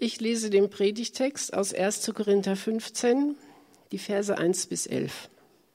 Ich lese den Predigtext aus 1. Korinther 15, die Verse 1 bis 11.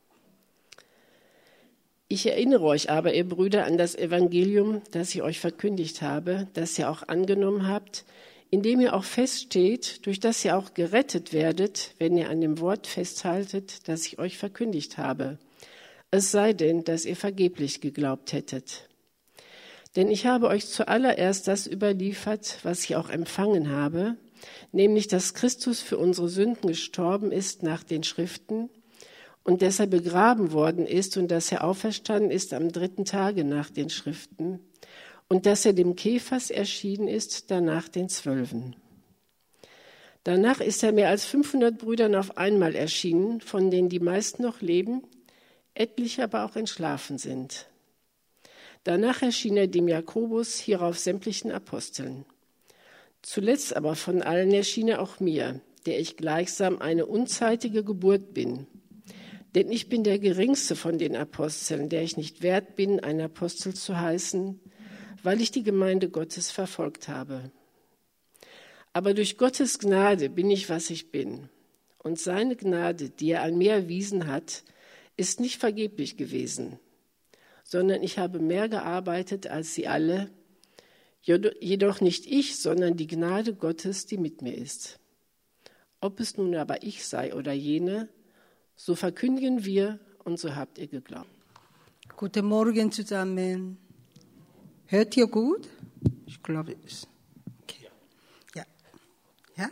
Ich erinnere euch aber, ihr Brüder, an das Evangelium, das ich euch verkündigt habe, das ihr auch angenommen habt, indem ihr auch feststeht, durch das ihr auch gerettet werdet, wenn ihr an dem Wort festhaltet, das ich euch verkündigt habe. Es sei denn, dass ihr vergeblich geglaubt hättet. Denn ich habe euch zuallererst das überliefert, was ich auch empfangen habe, nämlich, dass Christus für unsere Sünden gestorben ist nach den Schriften und dass er begraben worden ist und dass er auferstanden ist am 3. Tage nach den Schriften und dass er dem Kephas erschienen ist, danach den 12. Danach ist er mehr als 500 Brüdern auf einmal erschienen, von denen die meisten noch leben, etliche aber auch entschlafen sind. Danach erschien er dem Jakobus, hierauf sämtlichen Aposteln. Zuletzt aber von allen erschien er auch mir, der ich gleichsam eine unzeitige Geburt bin. Denn ich bin der geringste von den Aposteln, der ich nicht wert bin, ein Apostel zu heißen, weil ich die Gemeinde Gottes verfolgt habe. Aber durch Gottes Gnade bin ich, was ich bin. Und seine Gnade, die er an mir erwiesen hat, ist nicht vergeblich gewesen, sondern ich habe mehr gearbeitet als sie alle, jedoch nicht ich, sondern die Gnade Gottes, die mit mir ist. Ob es nun aber ich sei oder jene, so verkündigen wir und so habt ihr geglaubt. Guten Morgen zusammen. Hört ihr gut? Ich glaube es. Okay. Ja. Ja?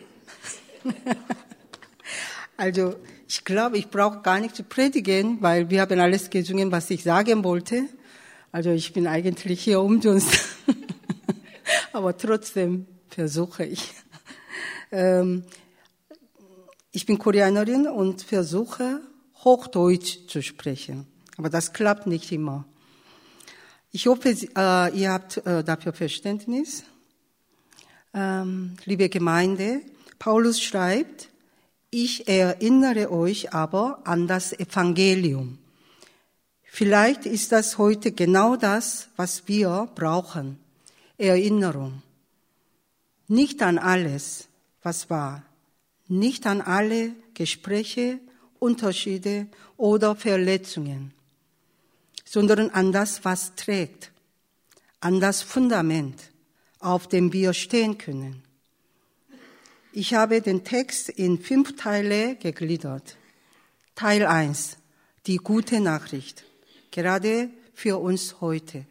Also, ich glaube, ich brauche gar nicht zu predigen, weil wir haben alles gesungen, was ich sagen wollte. Also, ich bin eigentlich hier umsonst. Aber trotzdem versuche ich. Ich bin Koreanerin und versuche, Hochdeutsch zu sprechen. Aber das klappt nicht immer. Ich hoffe, ihr habt dafür Verständnis. Liebe Gemeinde, Paulus schreibt, ich erinnere euch aber an das Evangelium. Vielleicht ist das heute genau das, was wir brauchen. Erinnerung. Nicht an alles, was war. Nicht an alle Gespräche, Unterschiede oder Verletzungen, sondern an das, was trägt, an das Fundament, auf dem wir stehen können. Ich habe den Text in 5 Teile gegliedert. Teil 1, die gute Nachricht, gerade für uns heute.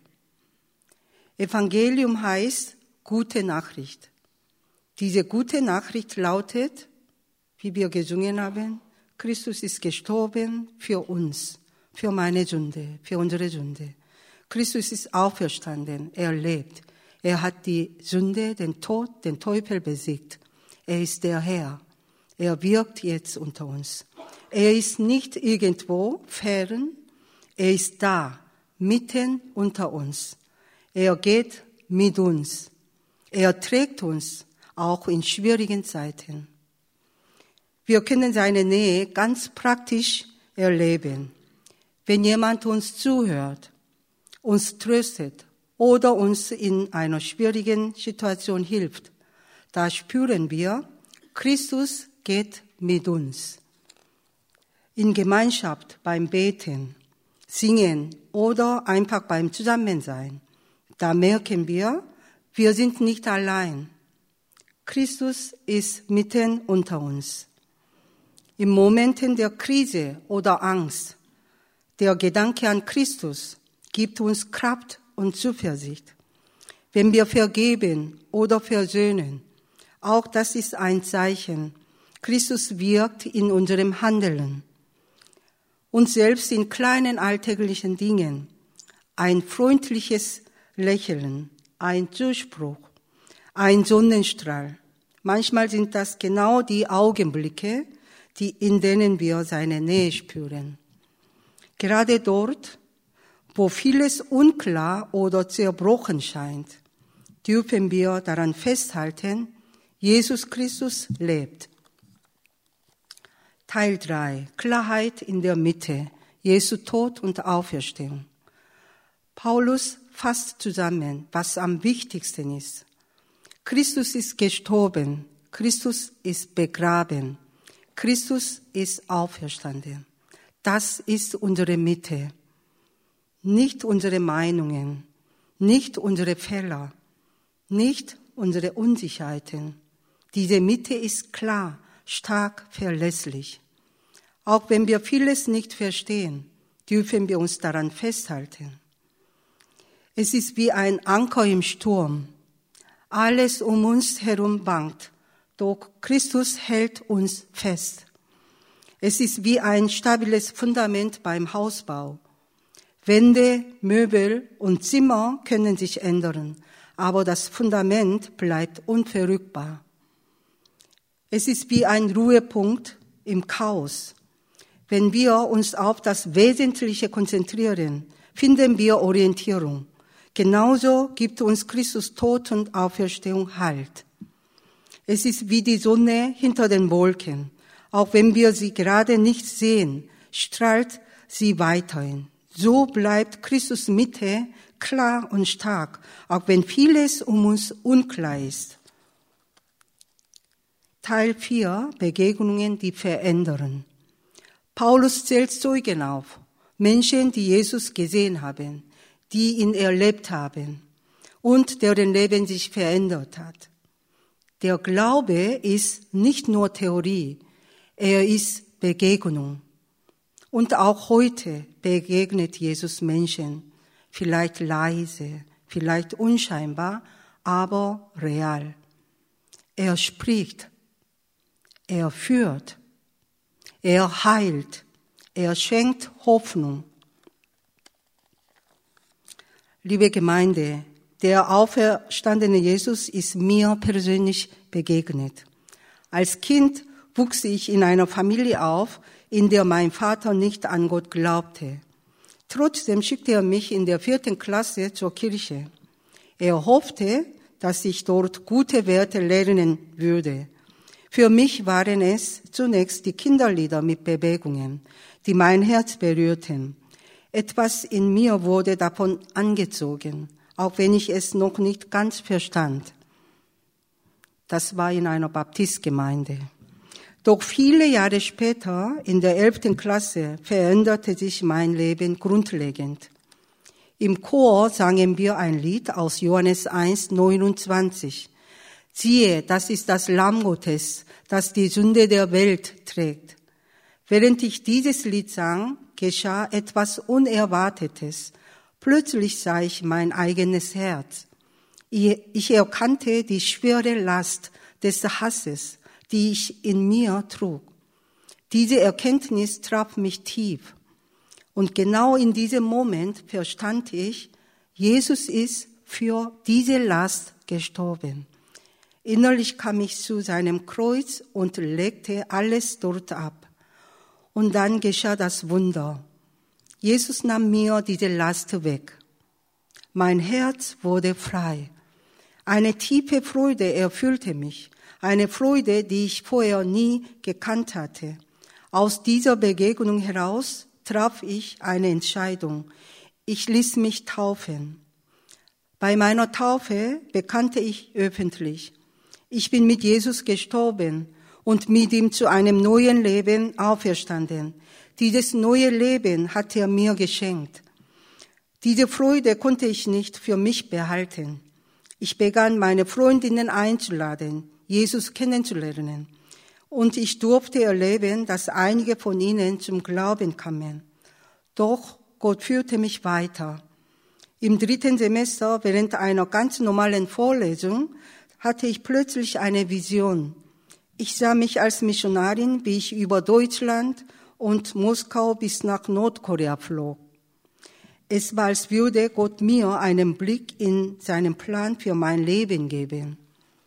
Evangelium heißt gute Nachricht. Diese gute Nachricht lautet, wie wir gesungen haben, Christus ist gestorben für uns, für meine Sünde, für unsere Sünde. Christus ist auferstanden, er lebt. Er hat die Sünde, den Tod, den Teufel besiegt. Er ist der Herr. Er wirkt jetzt unter uns. Er ist nicht irgendwo fern, er ist da, mitten unter uns. Er geht mit uns. Er trägt uns, auch in schwierigen Zeiten. Wir können seine Nähe ganz praktisch erleben. Wenn jemand uns zuhört, uns tröstet oder uns in einer schwierigen Situation hilft, da spüren wir, Christus geht mit uns. In Gemeinschaft beim Beten, Singen oder einfach beim Zusammensein, da merken wir sind nicht allein. Christus ist mitten unter uns. In Momenten der Krise oder Angst, der Gedanke an Christus gibt uns Kraft und Zuversicht. Wenn wir vergeben oder versöhnen, auch das ist ein Zeichen. Christus wirkt in unserem Handeln. Und selbst in kleinen alltäglichen Dingen, ein freundliches Lächeln, ein Zuspruch, ein Sonnenstrahl. Manchmal sind das genau die Augenblicke, in denen wir seine Nähe spüren. Gerade dort, wo vieles unklar oder zerbrochen scheint, dürfen wir daran festhalten, Jesus Christus lebt. Teil 3, Klarheit in der Mitte, Jesu Tod und Auferstehung. Paulus fasst zusammen, was am wichtigsten ist. Christus ist gestorben, Christus ist begraben. Christus ist auferstanden. Das ist unsere Mitte. Nicht unsere Meinungen, nicht unsere Fehler, nicht unsere Unsicherheiten. Diese Mitte ist klar, stark, verlässlich. Auch wenn wir vieles nicht verstehen, dürfen wir uns daran festhalten. Es ist wie ein Anker im Sturm. Alles um uns herum wankt, doch Christus hält uns fest. Es ist wie ein stabiles Fundament beim Hausbau. Wände, Möbel und Zimmer können sich ändern, aber das Fundament bleibt unverrückbar. Es ist wie ein Ruhepunkt im Chaos. Wenn wir uns auf das Wesentliche konzentrieren, finden wir Orientierung. Genauso gibt uns Christus Tod und Auferstehung Halt. Es ist wie die Sonne hinter den Wolken. Auch wenn wir sie gerade nicht sehen, strahlt sie weiterhin. So bleibt Christus Mitte klar und stark, auch wenn vieles um uns unklar ist. Teil 4, Begegnungen, die verändern. Paulus zählt Zeugen auf, Menschen, die Jesus gesehen haben, die ihn erlebt haben und deren Leben sich verändert hat. Der Glaube ist nicht nur Theorie, er ist Begegnung. Und auch heute begegnet Jesus Menschen, vielleicht leise, vielleicht unscheinbar, aber real. Er spricht, er führt, er heilt, er schenkt Hoffnung. Liebe Gemeinde, der auferstandene Jesus ist mir persönlich begegnet. Als Kind wuchs ich in einer Familie auf, in der mein Vater nicht an Gott glaubte. Trotzdem schickte er mich in der 4. Klasse zur Kirche. Er hoffte, dass ich dort gute Werte lernen würde. Für mich waren es zunächst die Kinderlieder mit Bewegungen, die mein Herz berührten. Etwas in mir wurde davon angezogen, auch wenn ich es noch nicht ganz verstand. Das war in einer Baptistgemeinde. Doch viele Jahre später, in der 11. Klasse, veränderte sich mein Leben grundlegend. Im Chor sangen wir ein Lied aus Johannes 1,29. Siehe, das ist das Lamm Gottes, das die Sünde der Welt trägt. Während ich dieses Lied sang, geschah etwas Unerwartetes. Plötzlich sah ich mein eigenes Herz. Ich erkannte die schwere Last des Hasses, die ich in mir trug. Diese Erkenntnis traf mich tief. Und genau in diesem Moment verstand ich, Jesus ist für diese Last gestorben. Innerlich kam ich zu seinem Kreuz und legte alles dort ab. Und dann geschah das Wunder. Jesus nahm mir diese Last weg. Mein Herz wurde frei. Eine tiefe Freude erfüllte mich. Eine Freude, die ich vorher nie gekannt hatte. Aus dieser Begegnung heraus traf ich eine Entscheidung. Ich ließ mich taufen. Bei meiner Taufe bekannte ich öffentlich: Ich bin mit Jesus gestorben und mit ihm zu einem neuen Leben auferstanden. Dieses neue Leben hat er mir geschenkt. Diese Freude konnte ich nicht für mich behalten. Ich begann, meine Freundinnen einzuladen, Jesus kennenzulernen. Und ich durfte erleben, dass einige von ihnen zum Glauben kamen. Doch Gott führte mich weiter. Im 3. Semester, während einer ganz normalen Vorlesung, hatte ich plötzlich eine Vision. Ich sah mich als Missionarin, wie ich über Deutschland und Moskau bis nach Nordkorea flog. Es war, als würde Gott mir einen Blick in seinen Plan für mein Leben geben.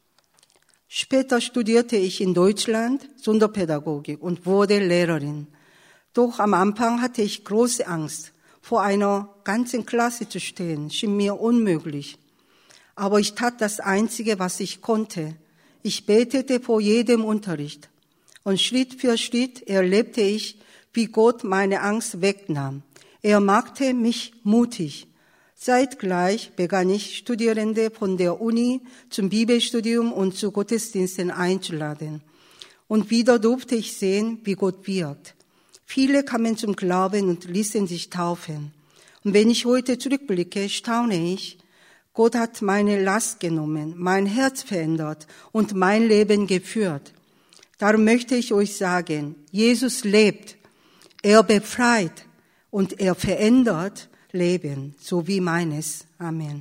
Später studierte ich in Deutschland Sonderpädagogik und wurde Lehrerin. Doch am Anfang hatte ich große Angst, vor einer ganzen Klasse zu stehen, schien mir unmöglich. Aber ich tat das Einzige, was ich konnte. Ich betete vor jedem Unterricht. Und Schritt für Schritt erlebte ich, wie Gott meine Angst wegnahm. Er machte mich mutig. Zeitgleich begann ich, Studierende von der Uni zum Bibelstudium und zu Gottesdiensten einzuladen. Und wieder durfte ich sehen, wie Gott wirkt. Viele kamen zum Glauben und ließen sich taufen. Und wenn ich heute zurückblicke, staune ich, Gott hat meine Last genommen, mein Herz verändert und mein Leben geführt. Darum möchte ich euch sagen, Jesus lebt, er befreit und er verändert Leben, so wie meines. Amen.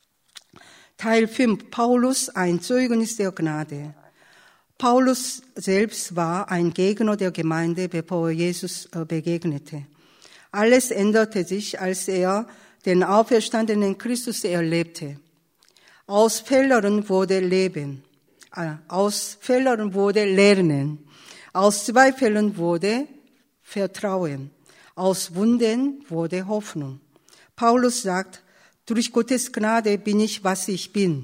Teil 5, Paulus, ein Zeugnis der Gnade. Paulus selbst war ein Gegner der Gemeinde, bevor er Jesus begegnete. Alles änderte sich, als er den auferstandenen Christus erlebte. Aus Fehlern wurde Leben. Aus Fehlern wurde Lernen. Aus Zweifeln wurde Vertrauen. Aus Wunden wurde Hoffnung. Paulus sagt, durch Gottes Gnade bin ich, was ich bin.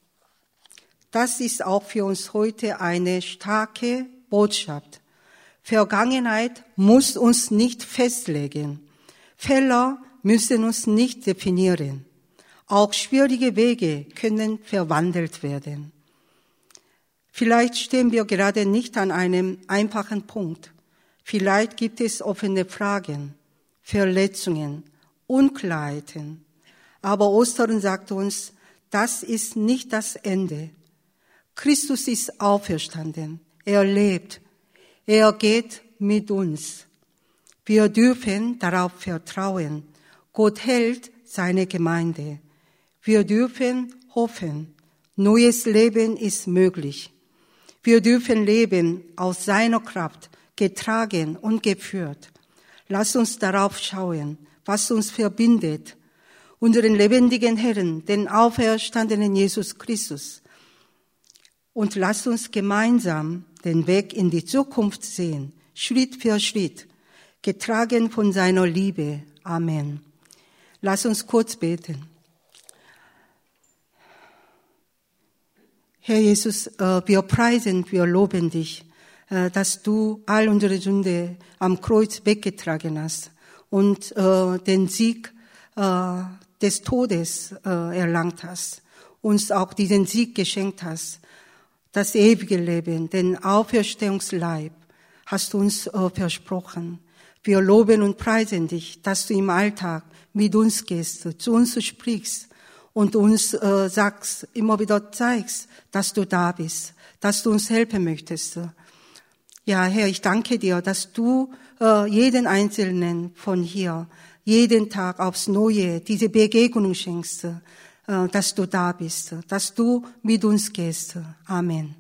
Das ist auch für uns heute eine starke Botschaft. Vergangenheit muss uns nicht festlegen. Fehler müssen uns nicht definieren. Auch schwierige Wege können verwandelt werden. Vielleicht stehen wir gerade nicht an einem einfachen Punkt. Vielleicht gibt es offene Fragen, Verletzungen, Unklarheiten. Aber Ostern sagt uns, das ist nicht das Ende. Christus ist auferstanden. Er lebt. Er geht mit uns. Wir dürfen darauf vertrauen. Gott hält seine Gemeinde. Wir dürfen hoffen. Neues Leben ist möglich. Wir dürfen leben aus seiner Kraft, getragen und geführt. Lass uns darauf schauen, was uns verbindet. Unseren lebendigen Herrn, den auferstandenen Jesus Christus. Und lass uns gemeinsam den Weg in die Zukunft sehen, Schritt für Schritt, getragen von seiner Liebe. Amen. Lass uns kurz beten. Herr Jesus, wir preisen, wir loben dich, dass du all unsere Sünde am Kreuz weggetragen hast und den Sieg des Todes erlangt hast, uns auch diesen Sieg geschenkt hast, das ewige Leben, den Auferstehungsleib hast du uns versprochen. Wir loben und preisen dich, dass du im Alltag mit uns gehst, zu uns sprichst und uns sagst, immer wieder zeigst, dass du da bist, dass du uns helfen möchtest. Ja, Herr, ich danke dir, dass du jeden Einzelnen von hier, jeden Tag aufs Neue diese Begegnung schenkst, dass du da bist, dass du mit uns gehst. Amen.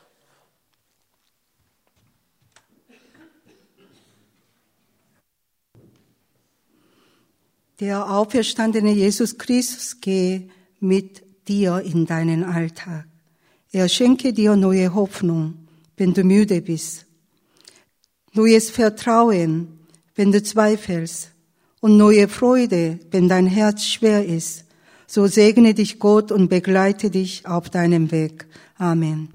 Der auferstandene Jesus Christus gehe mit dir in deinen Alltag. Er schenke dir neue Hoffnung, wenn du müde bist, neues Vertrauen, wenn du zweifelst und neue Freude, wenn dein Herz schwer ist. So segne dich Gott und begleite dich auf deinem Weg. Amen.